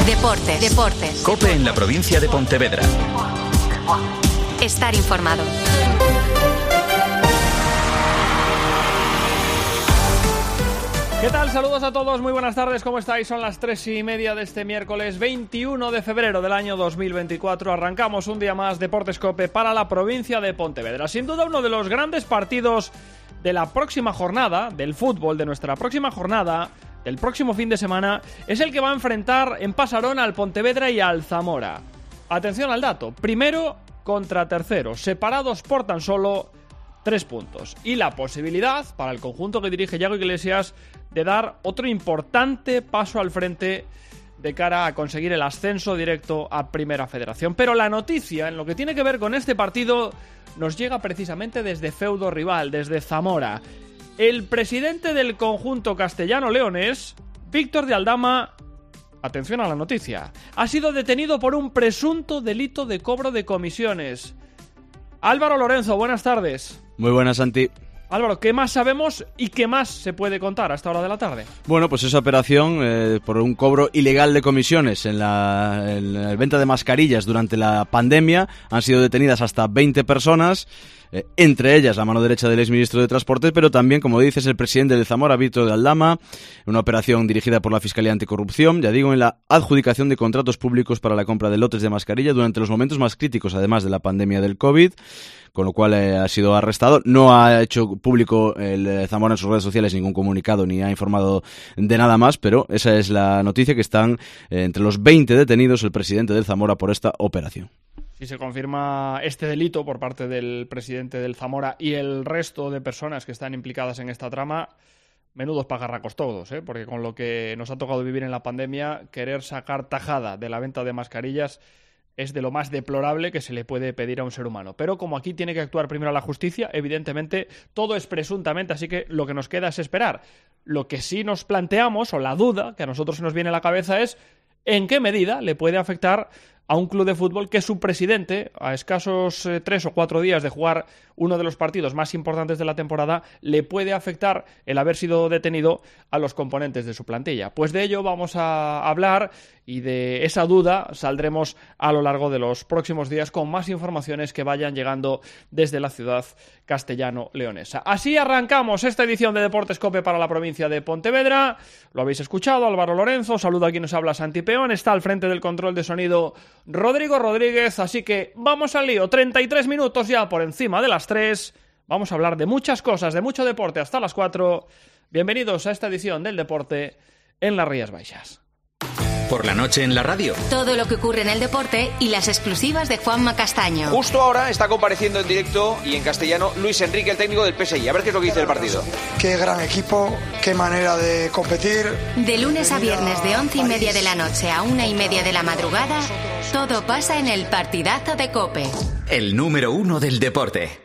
Deportes. COPE en la provincia de Pontevedra. Estar informado. ¿Qué tal? Saludos a todos, muy buenas tardes, ¿cómo estáis? Son las 3:30 de este miércoles 21 de febrero del año 2024. Arrancamos un día más Deportes COPE para la provincia de Pontevedra. Sin duda uno de los grandes partidos de la próxima jornada, del fútbol, de nuestra próxima jornada, del próximo fin de semana, es el que va a enfrentar en Pasarón al Pontevedra y al Zamora. Atención al dato, primero contra tercero, separados por tan solo 3 puntos. Y la posibilidad, para el conjunto que dirige Yago Iglesias, de dar otro importante paso al frente de cara a conseguir el ascenso directo a Primera Federación. Pero la noticia, en lo que tiene que ver con este partido, nos llega precisamente desde feudo rival, desde Zamora. El presidente del conjunto castellano-leonés, Víctor de Aldama, atención a la noticia, ha sido detenido por un presunto delito de cobro de comisiones. Álvaro Lorenzo, buenas tardes. Muy buenas, Santi. Álvaro, ¿qué más sabemos y qué más se puede contar a esta hora de la tarde? Bueno, pues esa operación por un cobro ilegal de comisiones en la venta de mascarillas durante la pandemia. Han sido detenidas hasta 20 personas, entre ellas la mano derecha del exministro de Transportes, pero también, como dices, el presidente de Zamora, Víctor de Aldama. Una operación dirigida por la Fiscalía Anticorrupción, ya digo, en la adjudicación de contratos públicos para la compra de lotes de mascarilla durante los momentos más críticos, además de la pandemia del COVID. Con lo cual ha sido arrestado. No ha hecho público el Zamora en sus redes sociales ningún comunicado ni ha informado de nada más, pero esa es la noticia, que están entre los 20 detenidos el presidente del Zamora por esta operación. Si se confirma este delito por parte del presidente del Zamora y el resto de personas que están implicadas en esta trama, menudos pajarracos todos, porque con lo que nos ha tocado vivir en la pandemia, querer sacar tajada de la venta de mascarillas es de lo más deplorable que se le puede pedir a un ser humano. Pero como aquí tiene que actuar primero la justicia, evidentemente todo es presuntamente, así que lo que nos queda es esperar. Lo que sí nos planteamos, o la duda que a nosotros se nos viene a la cabeza, es en qué medida le puede afectar a un club de fútbol que su presidente, a escasos 3 o 4 días de jugar uno de los partidos más importantes de la temporada, le puede afectar el haber sido detenido a los componentes de su plantilla. Pues de ello vamos a hablar y de esa duda saldremos a lo largo de los próximos días con más informaciones que vayan llegando desde la ciudad castellano-leonesa. Así arrancamos esta edición de Deportes COPE para la provincia de Pontevedra. Lo habéis escuchado, Álvaro Lorenzo, saludo a quien nos habla, Santi Peón, está al frente del control de sonido Rodrigo Rodríguez, así que vamos al lío. 33 minutos ya por encima de las 3. Vamos a hablar de muchas cosas, de mucho deporte hasta las 4. Bienvenidos a esta edición del deporte en las Rías Baixas. Por la noche en la radio. Todo lo que ocurre en el deporte y las exclusivas de Juanma Castaño. Justo ahora está compareciendo en directo y en castellano Luis Enrique, el técnico del PSG. A ver qué es lo que dice del partido. Qué gran equipo, qué manera de competir. De lunes a viernes de 11:30 de la noche a 1:30 de la madrugada, todo pasa en el partidazo de COPE. El número 1 del deporte.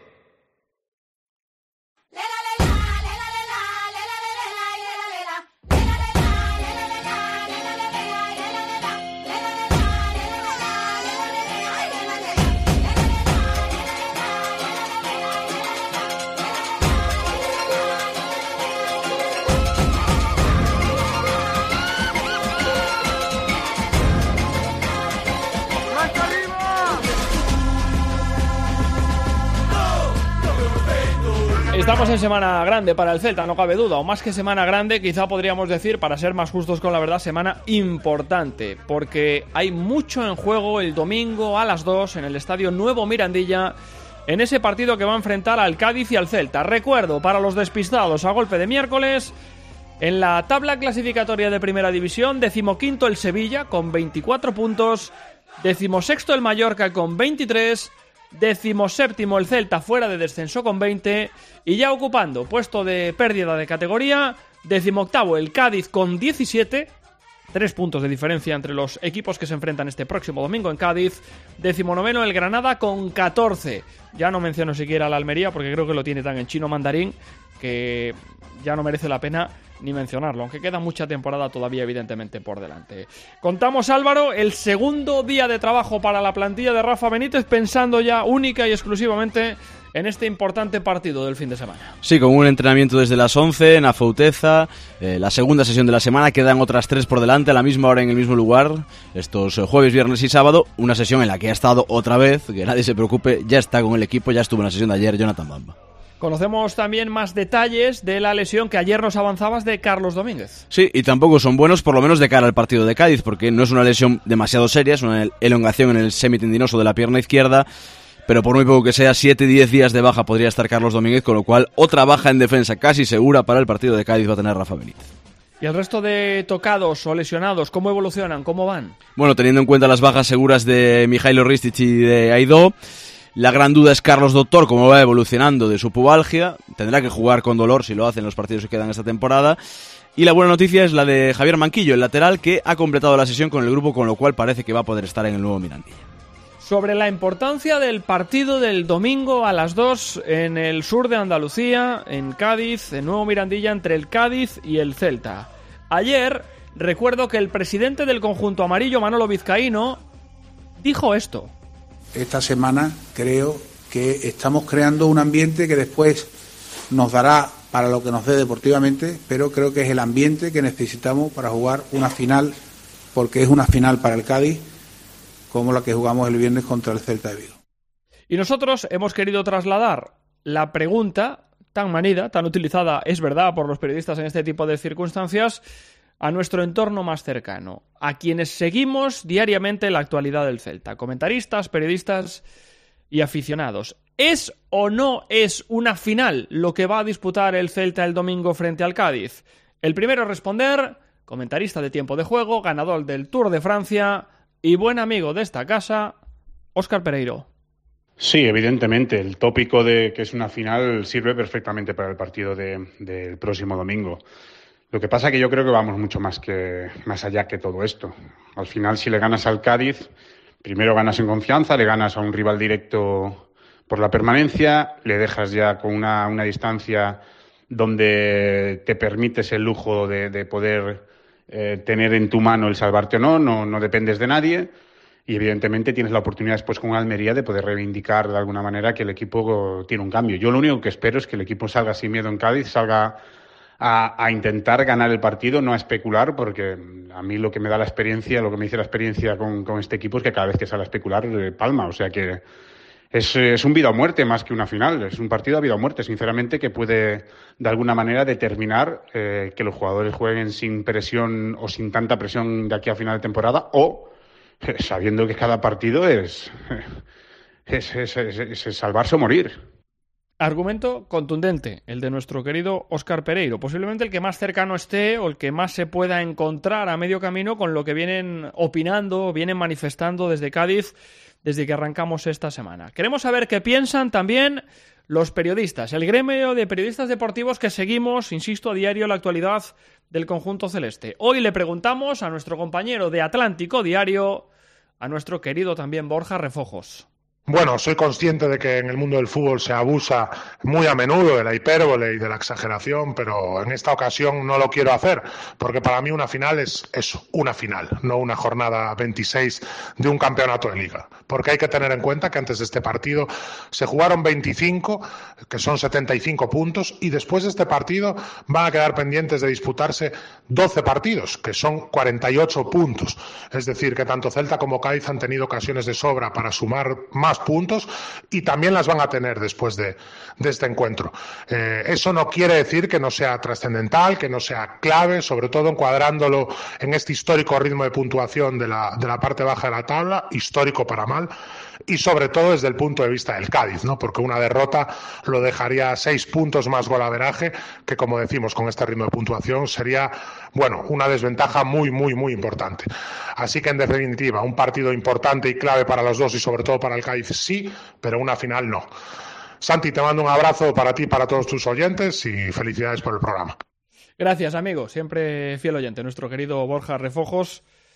Estamos en semana grande para el Celta, no cabe duda, o más que semana grande, quizá podríamos decir, para ser más justos con la verdad, semana importante, porque hay mucho en juego el domingo a las 2 en el Estadio Nuevo Mirandilla, en ese partido que va a enfrentar al Cádiz y al Celta. Recuerdo, para los despistados, a golpe de miércoles, en la tabla clasificatoria de Primera División, 15º el Sevilla con 24 puntos, 16º el Mallorca con 23, 17º el Celta fuera de descenso con 20 y ya ocupando puesto de pérdida de categoría, 18º el Cádiz con 17, 3 puntos de diferencia entre los equipos que se enfrentan este próximo domingo en Cádiz, 19º el Granada con 14, ya no menciono siquiera la Almería porque creo que lo tiene tan en chino mandarín que ya no merece la pena ni mencionarlo, aunque queda mucha temporada todavía evidentemente por delante. Contamos, Álvaro, el segundo día de trabajo para la plantilla de Rafa Benítez, pensando ya única y exclusivamente en este importante partido del fin de semana. Sí, con un entrenamiento desde las 11 en Afouteza, la segunda sesión de la semana, quedan otras 3 por delante a la misma hora en el mismo lugar, estos jueves, viernes y sábado, una sesión en la que ha estado otra vez, que nadie se preocupe, ya está con el equipo, ya estuvo en la sesión de ayer Jonathan Bamba. Conocemos también más detalles de la lesión que ayer nos avanzabas de Carlos Domínguez. Sí, y tampoco son buenos, por lo menos de cara al partido de Cádiz, porque no es una lesión demasiado seria, es una elongación en el semitendinoso de la pierna izquierda, pero por muy poco que sea, 7-10 días de baja podría estar Carlos Domínguez, con lo cual otra baja en defensa casi segura para el partido de Cádiz va a tener Rafa Benítez. ¿Y el resto de tocados o lesionados, cómo evolucionan, cómo van? Bueno, teniendo en cuenta las bajas seguras de Mijailo Ristic y de Aidó, la gran duda es Carlos Doctor, cómo va evolucionando de su pubalgia. Tendrá que jugar con dolor si lo hace en los partidos que quedan esta temporada. Y la buena noticia es la de Javier Manquillo, el lateral, que ha completado la sesión con el grupo, con lo cual parece que va a poder estar en el nuevo Mirandilla. Sobre la importancia del partido del domingo a las 2 en el sur de Andalucía, en Cádiz, en Nuevo Mirandilla, entre el Cádiz y el Celta. Ayer recuerdo que el presidente del conjunto amarillo, Manolo Vizcaíno, dijo esto. Esta semana creo que estamos creando un ambiente que después nos dará para lo que nos dé deportivamente, pero creo que es el ambiente que necesitamos para jugar una final, porque es una final para el Cádiz, como la que jugamos el viernes contra el Celta de Vigo. Y nosotros hemos querido trasladar la pregunta tan manida, tan utilizada, es verdad, por los periodistas en este tipo de circunstancias, a nuestro entorno más cercano, a quienes seguimos diariamente la actualidad del Celta, comentaristas, periodistas y aficionados. ¿Es o no es una final lo que va a disputar el Celta el domingo frente al Cádiz? El primero a responder, comentarista de Tiempo de Juego, ganador del Tour de Francia y buen amigo de esta casa, Óscar Pereiro. Sí, evidentemente, el tópico de que es una final sirve perfectamente para el partido del próximo domingo. Lo que pasa es que yo creo que vamos mucho más allá que todo esto. Al final, si le ganas al Cádiz, primero ganas en confianza, le ganas a un rival directo por la permanencia, le dejas ya con una distancia donde te permites el lujo de poder tener en tu mano el salvarte o no dependes de nadie. Y evidentemente tienes la oportunidad después con Almería de poder reivindicar de alguna manera que el equipo tiene un cambio. Yo lo único que espero es que el equipo salga sin miedo en Cádiz, salga a intentar ganar el partido, no a especular, porque a mí lo que me da la experiencia, lo que me dice la experiencia con este equipo es que cada vez que sale a especular palma, o sea que es un vida o muerte más que una final, es un partido a vida o muerte, sinceramente, que puede de alguna manera determinar que los jugadores jueguen sin presión o sin tanta presión de aquí a final de temporada, o sabiendo que cada partido es salvarse o morir. Argumento contundente, el de nuestro querido Óscar Pereiro, posiblemente el que más cercano esté o el que más se pueda encontrar a medio camino con lo que vienen opinando, vienen manifestando desde Cádiz desde que arrancamos esta semana. Queremos saber qué piensan también los periodistas, el gremio de periodistas deportivos que seguimos, insisto, a diario la actualidad del conjunto celeste. Hoy le preguntamos a nuestro compañero de Atlántico Diario, a nuestro querido también Borja Refojos. Bueno, soy consciente de que en el mundo del fútbol se abusa muy a menudo de la hipérbole y de la exageración, pero en esta ocasión no lo quiero hacer, porque para mí una final es eso, una final, no una jornada 26 de un campeonato de liga. Porque hay que tener en cuenta que antes de este partido se jugaron 25, que son 75 puntos, y después de este partido van a quedar pendientes de disputarse 12 partidos, que son 48 puntos. Es decir, que tanto Celta como Cádiz han tenido ocasiones de sobra para sumar más puntos y también las van a tener después de este encuentro. Eso no quiere decir que no sea trascendental, que no sea clave, sobre todo encuadrándolo en este histórico ritmo de puntuación de la parte baja de la tabla, histórico para mal, y sobre todo desde el punto de vista del Cádiz, ¿no? Porque una derrota lo dejaría 6 puntos más golaveraje, que como decimos con este ritmo de puntuación sería, bueno, una desventaja muy, muy, muy importante. Así que en definitiva, un partido importante y clave para los dos y sobre todo para el Cádiz sí, pero una final no. Santi, te mando un abrazo para ti y para todos tus oyentes y felicidades por el programa. Gracias, amigo, siempre fiel oyente, nuestro querido Borja Refojos.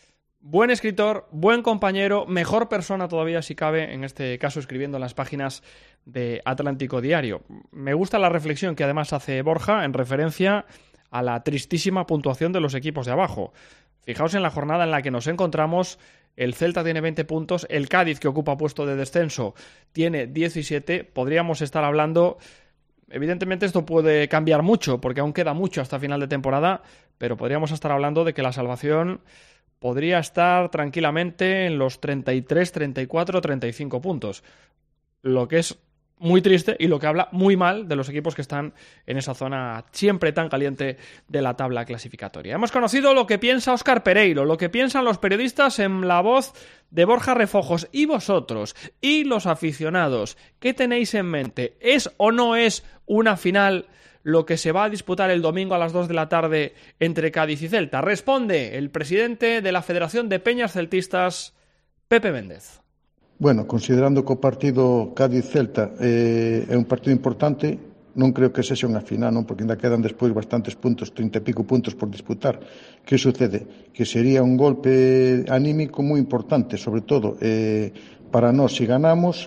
Buen escritor, buen compañero, mejor persona todavía si cabe, en este caso escribiendo en las páginas de Atlántico Diario. Me gusta la reflexión que además hace Borja en referencia a la tristísima puntuación de los equipos de abajo. Fijaos en la jornada en la que nos encontramos, el Celta tiene 20 puntos, el Cádiz, que ocupa puesto de descenso, tiene 17, podríamos estar hablando... Evidentemente esto puede cambiar mucho, porque aún queda mucho hasta final de temporada, pero podríamos estar hablando de que la salvación podría estar tranquilamente en los 33, 34, 35 puntos. Lo que es muy triste y lo que habla muy mal de los equipos que están en esa zona siempre tan caliente de la tabla clasificatoria. Hemos conocido lo que piensa Óscar Pereiro, lo que piensan los periodistas en la voz de Borja Refojos. ¿Y vosotros? ¿Y los aficionados? ¿Qué tenéis en mente? ¿Es o no es una final lo que se va a disputar el domingo a las 2 de la tarde entre Cádiz y Celta? Responde el presidente de la Federación de Peñas Celtistas, Pepe Méndez. Bueno, considerando que o partido Cádiz-Celta é un partido importante, non creo que sexa unha final, non? Porque ainda quedan despois bastantes puntos, 30 e pico puntos por disputar. Que sucede? Que sería un golpe anímico moi importante, sobre todo para nós se ganamos,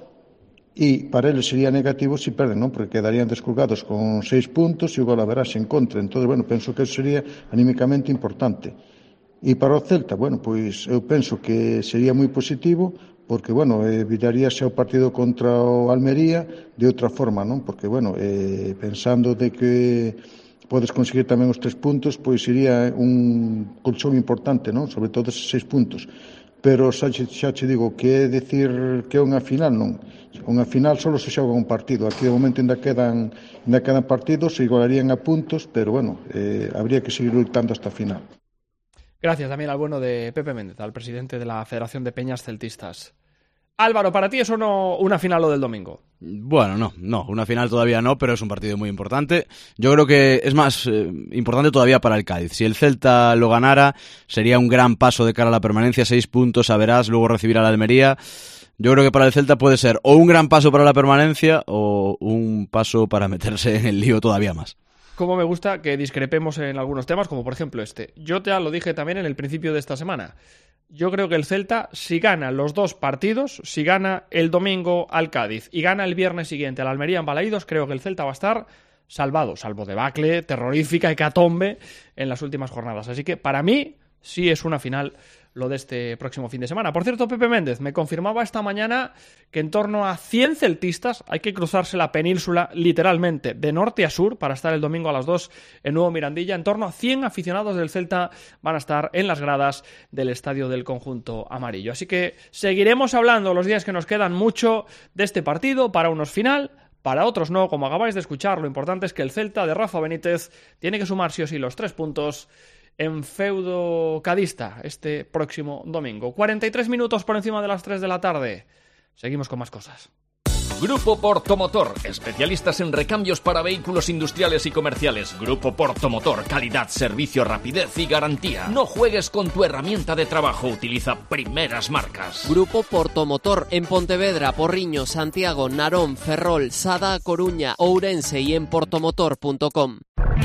e para eles sería negativo se perden, non? Porque quedarían descolgados con 6 puntos e o gol haberás en contra. Entón, bueno, penso que eso sería anímicamente importante. E para o Celta, bueno, pois eu penso que sería moi positivo, porque, bueno, evitaríase o partido contra o Almería de outra forma, non? Porque, bueno, pensando de que podes conseguir tamén os 3 puntos, pois sería un colchón importante, non? Sobre todo eses 6 puntos. Pero xa che digo que é dicir que é unha final, non. Unha final só se xoga un partido. Aquí de momento ainda quedan partidos, se igualarían a puntos, pero, bueno, habría que seguir lutando hasta a final. Gracias también al bueno de Pepe Méndez, al presidente de la Federación de Peñas Celtistas. Álvaro, ¿para ti es o no una final lo del domingo? Bueno, no, una final todavía no, pero es un partido muy importante. Yo creo que es más importante todavía para el Cádiz. Si el Celta lo ganara, sería un gran paso de cara a la permanencia, 6 puntos a verás, luego recibir a la Almería. Yo creo que para el Celta puede ser o un gran paso para la permanencia o un paso para meterse en el lío todavía más. Como me gusta que discrepemos en algunos temas, como por ejemplo este. Yo te lo dije también en el principio de esta semana. Yo creo que el Celta, si gana los 2 partidos, si gana el domingo al Cádiz y gana el viernes siguiente al Almería en Balaídos, creo que el Celta va a estar salvado, salvo debacle, terrorífica, hecatombe en las últimas jornadas. Así que para mí sí es una final lo de este próximo fin de semana. Por cierto, Pepe Méndez me confirmaba esta mañana que en torno a 100 celtistas hay que cruzarse la península literalmente de norte a sur para estar el domingo a las 2 en Nuevo Mirandilla. En torno a 100 aficionados del Celta van a estar en las gradas del estadio del conjunto amarillo. Así que seguiremos hablando los días que nos quedan mucho de este partido, para unos final, para otros no, como acabáis de escuchar. Lo importante es que el Celta de Rafa Benítez tiene que sumar sí o sí los 3 puntos en feudo cadista este próximo domingo. 43 minutos por encima de las 3 de la tarde. Seguimos con más cosas. Grupo Portomotor, especialistas en recambios para vehículos industriales y comerciales. Grupo Portomotor, calidad, servicio, rapidez y garantía. No juegues con tu herramienta de trabajo, utiliza primeras marcas. Grupo Portomotor en Pontevedra, Porriño, Santiago, Narón, Ferrol, Sada, Coruña, Ourense y en portomotor.com.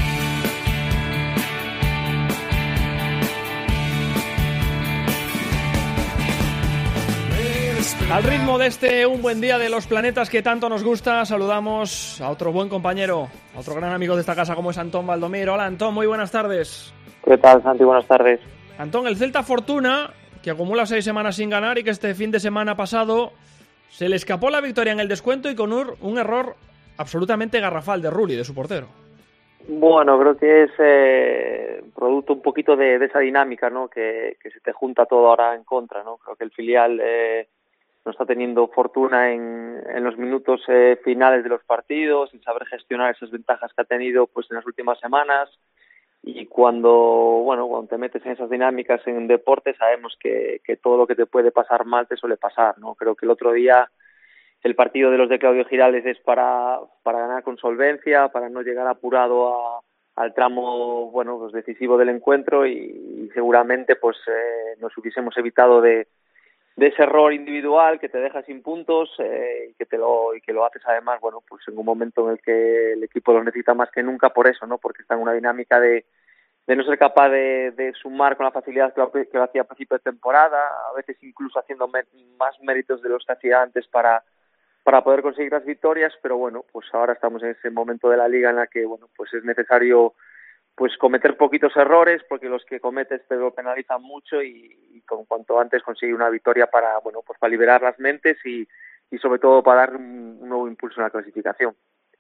Al ritmo de este Un Buen Día de los Planetas que tanto nos gusta, saludamos a otro buen compañero, a otro gran amigo de esta casa como es Antón Valdomiro. Hola Antón, muy buenas tardes. ¿Qué tal, Santi? Buenas tardes. Antón, el Celta Fortuna, que acumula 6 semanas sin ganar y que este fin de semana pasado se le escapó la victoria en el descuento y con un error absolutamente garrafal de Rulli, de su portero. Bueno, creo que es producto un poquito de esa dinámica, ¿no? Que se te junta todo ahora en contra, ¿no? Creo que el filial no está teniendo fortuna en los minutos finales de los partidos, en saber gestionar esas ventajas que ha tenido pues en las últimas semanas. Y cuando te metes en esas dinámicas en deporte, sabemos que todo lo que te puede pasar mal te suele pasar, ¿no? Creo que el otro día el partido de los de Claudio Giraldez es para ganar con solvencia, para no llegar apurado al tramo pues decisivo del encuentro y seguramente pues nos hubiésemos evitado de ese error individual que te deja sin puntos y que lo haces además pues en un momento en el que el equipo lo necesita más que nunca por eso, ¿no? Porque está en una dinámica de no ser capaz de sumar con la facilidad que lo hacía a principio de temporada, a veces incluso haciendo más méritos de los que hacía antes para poder conseguir las victorias, pero bueno, pues ahora estamos en ese momento de la liga en la que, bueno, pues es necesario pues cometer poquitos errores, porque los que cometes te lo penalizan mucho y con cuanto antes conseguir una victoria para, bueno, pues para liberar las mentes y sobre todo para dar un nuevo impulso en la clasificación.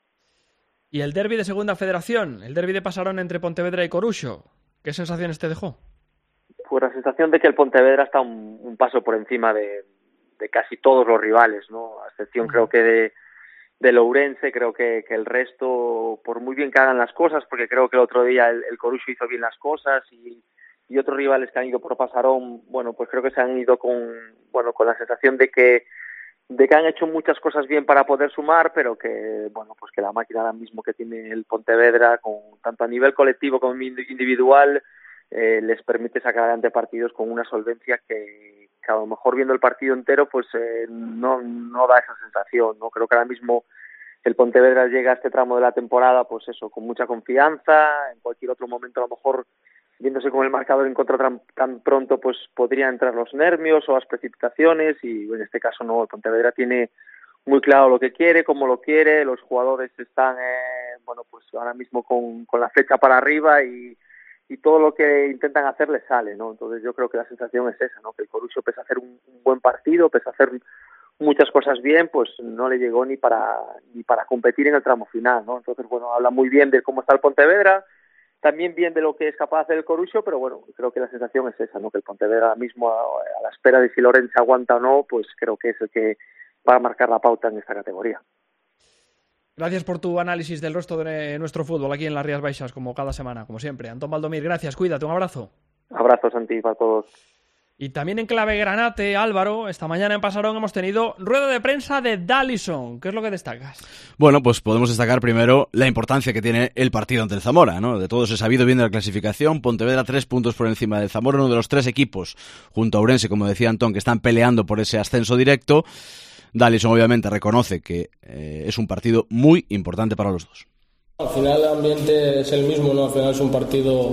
Y el derbi de Segunda Federación, el derbi de Pasarón entre Pontevedra y Coruxo, ¿qué sensaciones te dejó? Pues la sensación de que el Pontevedra está un paso por encima de casi todos los rivales, ¿no? A excepción creo que de Ourense, creo que el resto, por muy bien que hagan las cosas, porque creo que el otro día el Coruxo hizo bien las cosas y otros rivales que han ido por Pasarón, bueno, pues creo que se han ido con la sensación de que han hecho muchas cosas bien para poder sumar, pero que, bueno, pues que la máquina ahora mismo que tiene el Pontevedra, tanto a nivel colectivo como individual, les permite sacar adelante partidos con una solvencia que a lo mejor viendo el partido entero pues no da esa sensación, ¿no? Creo que ahora mismo el Pontevedra llega a este tramo de la temporada pues eso, con mucha confianza. En cualquier otro momento a lo mejor viéndose con el marcador en contra tan pronto pues podrían entrar los nervios o las precipitaciones, y en este caso no, el Pontevedra tiene muy claro lo que quiere, cómo lo quiere, los jugadores están pues ahora mismo con la flecha para arriba y todo lo que intentan hacer les sale, ¿no? Entonces yo creo que la sensación es esa, ¿no? Que el Coruxo, pese a hacer un buen partido, pese a hacer muchas cosas bien, pues no le llegó ni para competir en el tramo final, ¿no? Entonces, bueno, habla muy bien de cómo está el Pontevedra, también bien de lo que es capaz de hacer el Coruxo, pero bueno, creo que la sensación es esa, ¿no? Que el Pontevedra ahora mismo, a la espera de si Lorenzo aguanta o no, pues creo que es el que va a marcar la pauta en esta categoría. Gracias por tu análisis del resto de nuestro fútbol aquí en las Rías Baixas, como cada semana, como siempre. Antón Valdomir, gracias, cuídate, un abrazo. Abrazos, Santi, para todos. Y también en clave granate, Álvaro, esta mañana en Pasarón hemos tenido rueda de prensa de Dallison. ¿Qué es lo que destacas? Bueno, pues podemos destacar primero la importancia que tiene el partido ante el Zamora, ¿no? De todos he sabido bien de la clasificación. Pontevedra 3 puntos por encima del Zamora, uno de los 3 equipos, junto a Ourense, como decía Antón, que están peleando por ese ascenso directo. Dallison obviamente reconoce que es un partido muy importante para los dos. Al final el ambiente es el mismo, ¿no? Al final es un partido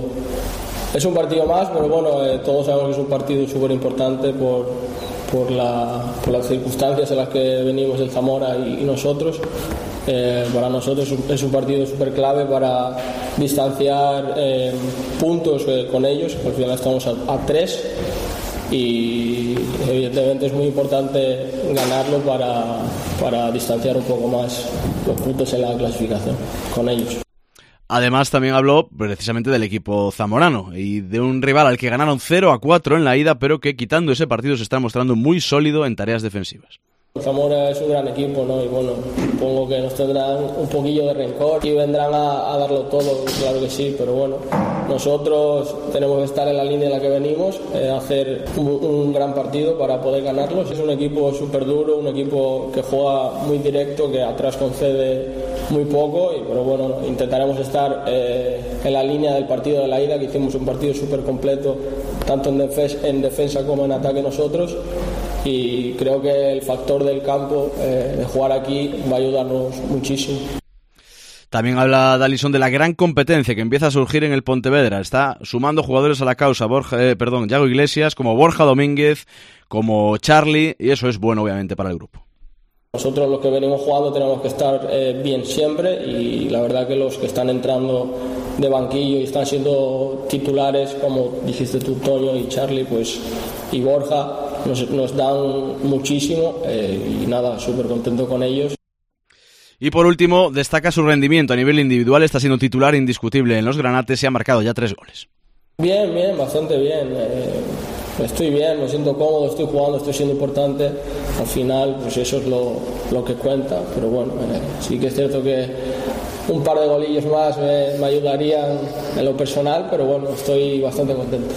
más, pero bueno, todos sabemos que es un partido súper importante por las circunstancias en las que venimos del Zamora y nosotros. Para nosotros es un partido súper clave para distanciar puntos con ellos. Al final estamos a 3 y evidentemente es muy importante ganarlo para distanciar un poco más los puntos en la clasificación con ellos. Además también habló precisamente del equipo zamorano y de un rival al que ganaron 0-4 en la ida, pero que quitando ese partido se está mostrando muy sólido en tareas defensivas. Zamora es un gran equipo, ¿no? Y bueno, supongo que nos tendrán un poquillo de rencor y vendrán a darlo todo, claro que sí, pero bueno, nosotros tenemos que estar en la línea en la que venimos, hacer un gran partido para poder ganarlos. Es un equipo súper duro, un equipo que juega muy directo, que atrás concede muy poco, pero bueno, intentaremos estar en la línea del partido de la ida, que hicimos un partido súper completo, tanto en defensa como en ataque nosotros. Y creo que el factor del campo, de jugar aquí, va a ayudarnos muchísimo. También habla Dallison de la gran competencia que empieza a surgir en el Pontevedra. Está sumando jugadores a la causa, Yago Iglesias, como Borja Domínguez, como Charlie, y eso es bueno obviamente para el grupo. Nosotros los que venimos jugando tenemos que estar bien siempre, y la verdad que los que están entrando de banquillo y están siendo titulares, como dijiste tú, Toño y Charlie, pues, y Borja, nos dan muchísimo, y nada, súper contento con ellos. Y por último, destaca su rendimiento a nivel individual. Está siendo titular indiscutible en los granates y ha marcado ya 3 goles. Bien, bastante bien. Estoy bien, me siento cómodo, estoy jugando, estoy siendo importante. Al final, pues eso es lo que cuenta. Pero bueno, sí que es cierto que un par de golillos más me ayudarían en lo personal, pero bueno, estoy bastante contento.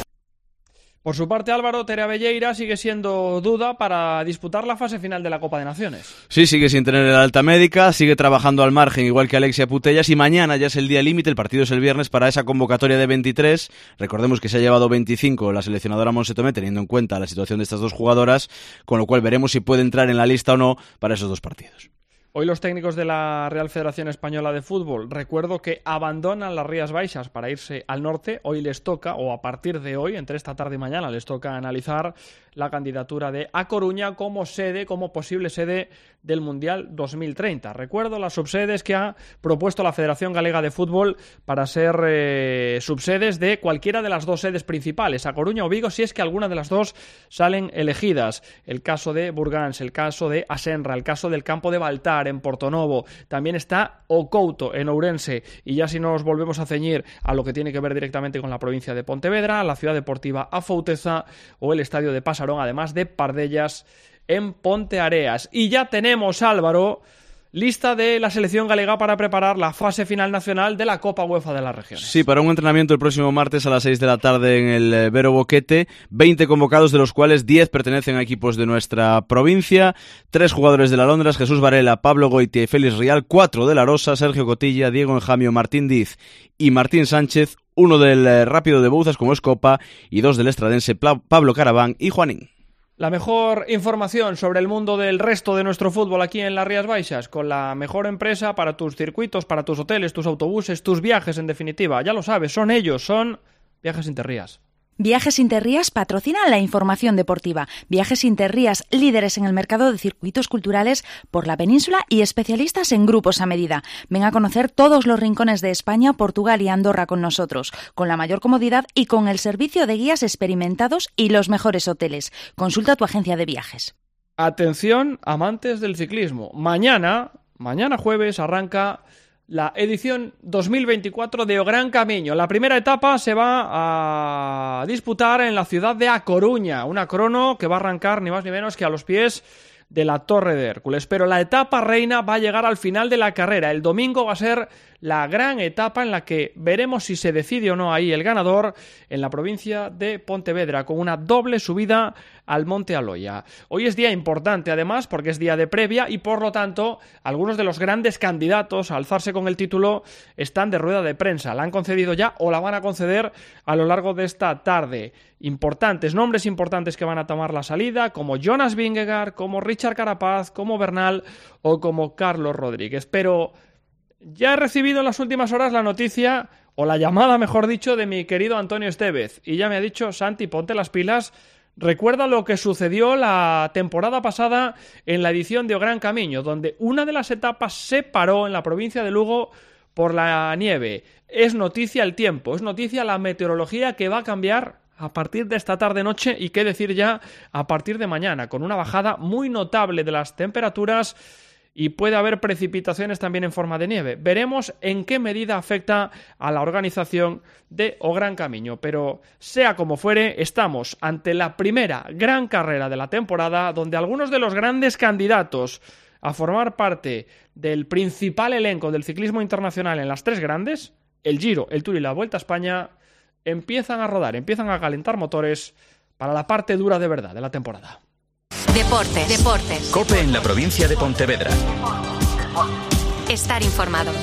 Por su parte, Álvaro, Tere Abelleira sigue siendo duda para disputar la fase final de la Copa de Naciones. Sí, sigue sin tener el alta médica, sigue trabajando al margen igual que Alexia Putellas, y mañana ya es el día límite, el partido es el viernes para esa convocatoria de 23. Recordemos que se ha llevado 25 la seleccionadora Montse Tomé, teniendo en cuenta la situación de estas dos jugadoras, con lo cual veremos si puede entrar en la lista o no para esos 2 partidos. Hoy los técnicos de la Real Federación Española de Fútbol, recuerdo que abandonan las Rías Baixas para irse al norte. Hoy les toca, o a partir de hoy, entre esta tarde y mañana, les toca analizar la candidatura de A Coruña como sede, como posible sede del Mundial 2030. Recuerdo las subsedes que ha propuesto la Federación Galega de Fútbol para ser subsedes de cualquiera de las dos sedes principales, A Coruña o Vigo, si es que alguna de las dos salen elegidas. El caso de Burgans, el caso de Asenra, el caso del campo de Baltar en Portonovo, también está O Couto en Ourense, y ya si nos volvemos a ceñir a lo que tiene que ver directamente con la provincia de Pontevedra, la ciudad deportiva Afouteza o el estadio de Pasarón, además de Pardellas en Ponteareas. Y ya tenemos, Álvaro, lista de la selección galega para preparar la fase final nacional de la Copa UEFA de las Regiones. Sí, para un entrenamiento el próximo martes a las 6 de la tarde en el Vero Boquete, 20 convocados, de los cuales 10 pertenecen a equipos de nuestra provincia, 3 jugadores de la Londras, Jesús Varela, Pablo Goitia y Félix Rial, 4 de la Arosa, Sergio Cotilla, Diego Enjamio, Martín Diz y Martín Sánchez, 1 del Rápido de Bouzas como Escopa y 2 del Estradense, Pablo Caraván y Juanín. La mejor información sobre el mundo del resto de nuestro fútbol aquí en las Rías Baixas, con la mejor empresa para tus circuitos, para tus hoteles, tus autobuses, tus viajes, en definitiva. Ya lo sabes, son ellos, son Viajes Interrías. Viajes Interrías patrocinan la información deportiva. Viajes Interrías, líderes en el mercado de circuitos culturales por la península y especialistas en grupos a medida. Ven a conocer todos los rincones de España, Portugal y Andorra con nosotros, con la mayor comodidad y con el servicio de guías experimentados y los mejores hoteles. Consulta tu agencia de viajes. Atención, amantes del ciclismo. Mañana jueves, arranca la edición 2024 de O Gran Camiño. La primera etapa se va a disputar en la ciudad de A Coruña, una crono que va a arrancar ni más ni menos que a los pies de la Torre de Hércules. Pero la etapa reina va a llegar al final de la carrera. El domingo va a ser la gran etapa en la que veremos si se decide o no ahí el ganador en la provincia de Pontevedra, con una doble subida al Monte Aloia. Hoy es día importante, además, porque es día de previa y, por lo tanto, algunos de los grandes candidatos a alzarse con el título están de rueda de prensa. La han concedido ya o la van a conceder a lo largo de esta tarde. Nombres importantes que van a tomar la salida, como Jonas Vingegaard, como Richard Carapaz, como Bernal o como Carlos Rodríguez. Pero ya he recibido en las últimas horas la noticia, o la llamada, mejor dicho, de mi querido Antonio Estevez. Y ya me ha dicho: Santi, ponte las pilas. Recuerda lo que sucedió la temporada pasada en la edición de O Gran Camiño, donde una de las etapas se paró en la provincia de Lugo por la nieve. Es noticia el tiempo, es noticia la meteorología, que va a cambiar a partir de esta tarde-noche y qué decir ya a partir de mañana, con una bajada muy notable de las temperaturas y puede haber precipitaciones también en forma de nieve. Veremos en qué medida afecta a la organización de O Gran Camiño, pero sea como fuere, estamos ante la primera gran carrera de la temporada, donde algunos de los grandes candidatos a formar parte del principal elenco del ciclismo internacional en las tres grandes, el Giro, el Tour y la Vuelta a España, empiezan a rodar, empiezan a calentar motores para la parte dura de verdad de la temporada. Deportes. COPE en la provincia de Pontevedra. Estar informado.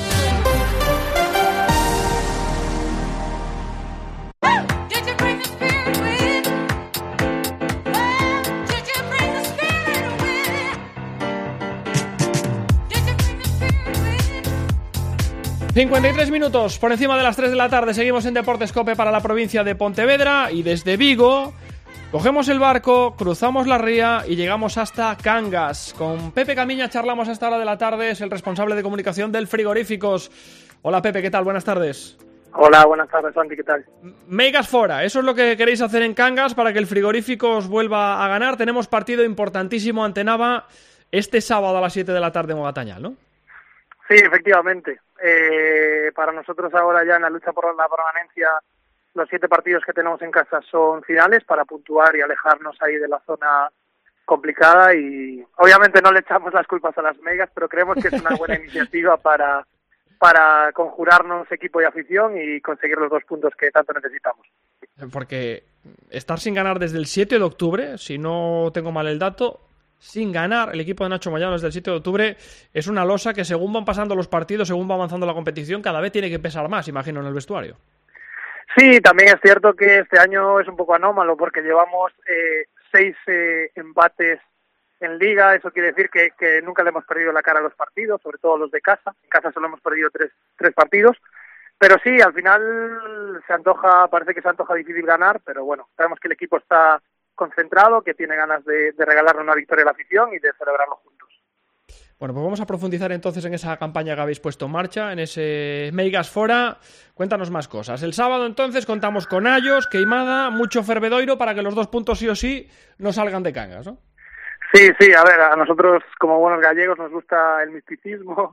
...53 por encima de las 3 de la tarde... seguimos en Deportes COPE para la provincia de Pontevedra... y desde Vigo cogemos el barco, cruzamos la ría y llegamos hasta Cangas. Con Pepe Camiña charlamos a esta hora de la tarde, es el responsable de comunicación del Frigoríficos. Hola Pepe, ¿qué tal? Buenas tardes. Hola, buenas tardes, Santi, ¿qué tal? Megas fora, eso es lo que queréis hacer en Cangas para que el Frigoríficos vuelva a ganar. Tenemos partido importantísimo ante Nava este sábado a las 7 de la tarde en Mogatañal, ¿no? Sí, efectivamente. Para nosotros ahora ya en la lucha por la permanencia, los 7 partidos que tenemos en casa son finales para puntuar y alejarnos ahí de la zona complicada, y obviamente no le echamos las culpas a las megas, pero creemos que es una buena iniciativa para conjurarnos equipo y afición y conseguir los 2 puntos que tanto necesitamos. Porque estar sin ganar desde el 7 de octubre, si no tengo mal el dato, sin ganar el equipo de Nacho Moyano desde el 7 de octubre es una losa que, según van pasando los partidos, según va avanzando la competición, cada vez tiene que pesar más, imagino, en el vestuario. Sí, también es cierto que este año es un poco anómalo porque llevamos 6 empates en Liga, eso quiere decir que nunca le hemos perdido la cara a los partidos, sobre todo los de casa. En casa solo hemos perdido tres partidos. Pero sí, al final parece que se antoja difícil ganar, pero bueno, sabemos que el equipo está concentrado, que tiene ganas de regalarle una victoria a la afición y de celebrarlo juntos. Bueno, pues vamos a profundizar entonces en esa campaña que habéis puesto en marcha, en ese Meigas Fora. Cuéntanos más cosas. El sábado entonces contamos con Ayos, Queimada, mucho Fervedoiro para que los 2 puntos sí o sí no salgan de Cangas, ¿no? Sí, a ver, a nosotros como buenos gallegos nos gusta el misticismo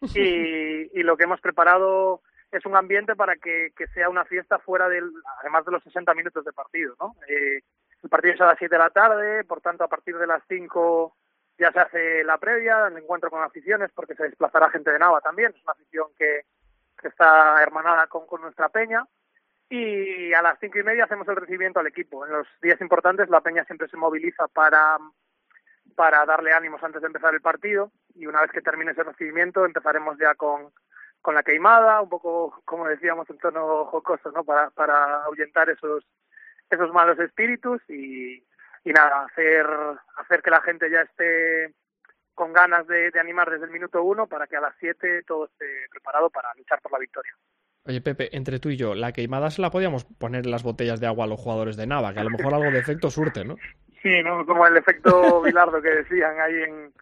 y lo que hemos preparado es un ambiente para que sea una fiesta fuera además de los 60 minutos de partido, ¿no? El partido es a las 7 de la tarde, por tanto a partir de las 5 ya se hace la previa, el encuentro con aficiones, porque se desplazará gente de Nava también, es una afición que está hermanada con nuestra peña, y a las 5:30 hacemos el recibimiento al equipo. En los días importantes la peña siempre se moviliza para darle ánimos antes de empezar el partido, y una vez que termine ese recibimiento empezaremos ya con la queimada, un poco como decíamos en tono jocoso, ¿no? Para ahuyentar esos malos espíritus y nada, hacer que la gente ya esté con ganas de animar desde el minuto 1 para que a las 7 todo esté preparado para luchar por la victoria. Oye, Pepe, entre tú y yo, la queimada se la podíamos poner en las botellas de agua a los jugadores de Nava, que a lo mejor algo de efecto surte, ¿no? Sí, ¿no? Como el efecto Bilardo que decían ahí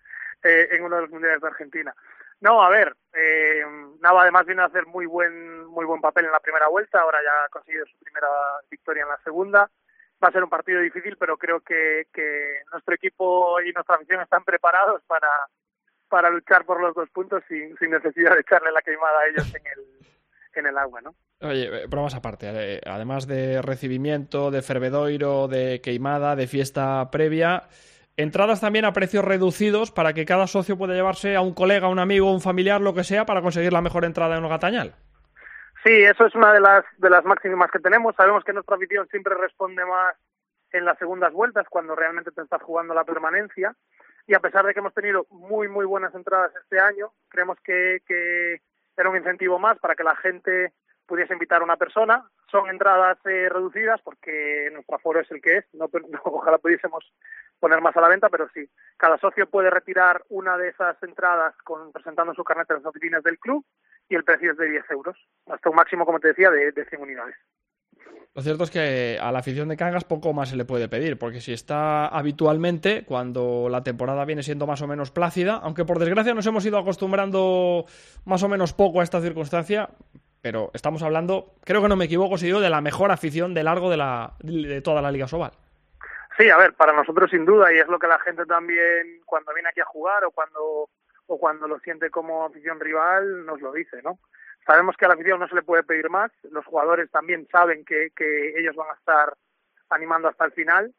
en uno de los mundiales de Argentina. No, a ver, Nava además vino a hacer muy buen papel en la primera vuelta, ahora ya ha conseguido su primera victoria en la segunda. Va a ser un partido difícil, pero creo que nuestro equipo y nuestra afición están preparados para luchar por los 2 puntos sin necesidad de echarle la queimada a ellos en el agua, ¿no? Oye, bromas aparte, además de recibimiento, de fervedoiro, de queimada, de fiesta previa, entradas también a precios reducidos para que cada socio pueda llevarse a un colega, un amigo, un familiar, lo que sea, para conseguir la mejor entrada en el Gatañal. Sí, eso es una de las máximas que tenemos. Sabemos que nuestra afición siempre responde más en las segundas vueltas, cuando realmente te estás jugando la permanencia. Y a pesar de que hemos tenido muy buenas entradas este año, creemos que era un incentivo más para que la gente pudiese invitar a una persona. Son entradas reducidas porque nuestro aforo es el que es. No, ojalá pudiésemos poner más a la venta, pero sí. Cada socio puede retirar una de esas entradas presentando su carnet en las oficinas del club, y el precio es de 10 euros, hasta un máximo, como te decía, de 100 unidades. Lo cierto es que a la afición de Cangas poco más se le puede pedir, porque si está habitualmente, cuando la temporada viene siendo más o menos plácida, aunque por desgracia nos hemos ido acostumbrando más o menos poco a esta circunstancia, pero estamos hablando, creo que no me equivoco si digo, de la mejor afición de largo de toda la Liga Sobal. Sí, a ver, para nosotros sin duda, y es lo que la gente también cuando viene aquí a jugar o cuando lo siente como afición rival nos lo dice, ¿no? Sabemos que a la afición no se le puede pedir más, los jugadores también saben que ellos van a estar animando hasta el final,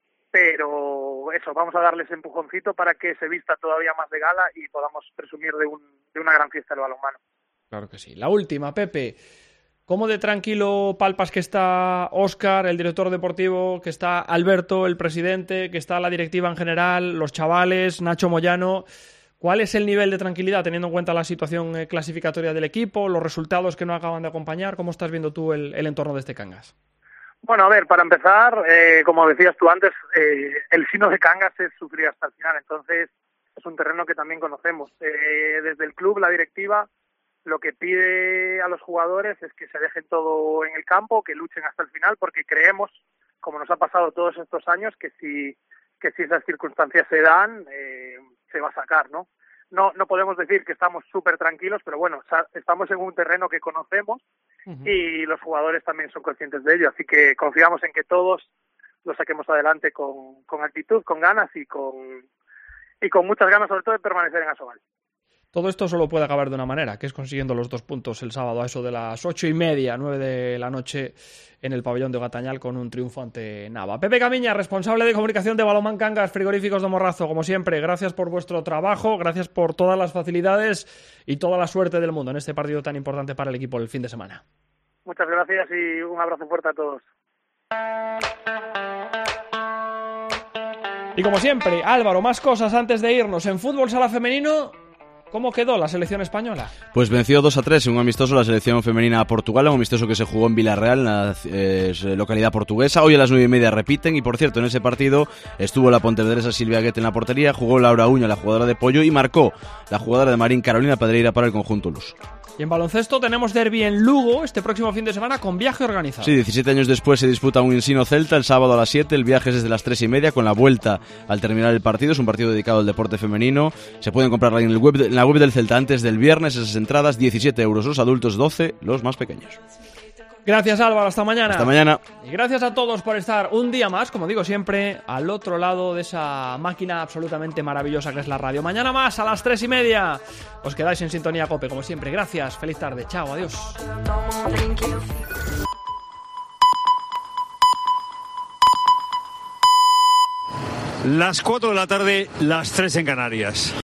pero eso, vamos a darles empujoncito para que se vista todavía más de gala y podamos presumir de una gran fiesta del balonmano. Claro que sí. La última, Pepe. ¿Cómo de tranquilo palpas que está Óscar, el director deportivo, que está Alberto, el presidente, que está la directiva en general, los chavales, Nacho Moyano? ¿Cuál es el nivel de tranquilidad teniendo en cuenta la situación clasificatoria del equipo, los resultados que no acaban de acompañar? ¿Cómo estás viendo tú el entorno de este Cangas? Bueno, a ver, para empezar, como decías tú antes, el sino de Cangas es sufrir hasta el final, entonces es un terreno que también conocemos. Desde el club, la directiva, lo que pide a los jugadores es que se dejen todo en el campo, que luchen hasta el final, porque creemos, como nos ha pasado todos estos años, que si esas circunstancias se dan, se va a sacar, ¿no? No podemos decir que estamos súper tranquilos, pero bueno, estamos en un terreno que conocemos y los jugadores también son conscientes de ello, así que confiamos en que todos lo saquemos adelante con actitud, con ganas y con muchas ganas, sobre todo, de permanecer en Asobal. Todo esto solo puede acabar de una manera, que es consiguiendo los 2 puntos el sábado a eso de las 8:30, 9 de la noche en el pabellón de Gatañal con un triunfo ante Nava. Pepe Camiña, responsable de comunicación de Balonmán Cangas Frigoríficos de Morrazo, como siempre, gracias por vuestro trabajo, gracias por todas las facilidades y toda la suerte del mundo en este partido tan importante para el equipo el fin de semana. Muchas gracias y un abrazo fuerte a todos. Y como siempre, Álvaro, más cosas antes de irnos. En fútbol sala femenino, ¿Cómo quedó la selección española? Pues venció 2-3 en un amistoso la selección femenina a Portugal, un amistoso que se jugó en Villarreal, en la localidad portuguesa. Hoy a las 9:30 repiten y, por cierto, en ese partido estuvo la pontevedresa Silvia Guete en la portería, jugó Laura Uña, la jugadora de Pollo, y marcó la jugadora de Marín, Carolina Pedreira, para el conjunto luz. Y en baloncesto tenemos derbi en Lugo este próximo fin de semana con viaje organizado. Sí, 17 años después se disputa un Ensino-Celta el sábado a las 7. El viaje es desde las 3:30 con la vuelta al terminar el partido. Es un partido dedicado al deporte femenino. Se pueden comprar en la web del Celta antes del viernes. Esas entradas, 17 euros los adultos, 12 los más pequeños. Gracias, Álvaro, hasta mañana. Hasta mañana. Y gracias a todos por estar un día más, como digo siempre, al otro lado de esa máquina absolutamente maravillosa que es la radio. Mañana más a las 3:30. Os quedáis en sintonía COPE, como siempre. Gracias, feliz tarde, chao, adiós. Las 4 de la tarde, las 3 en Canarias.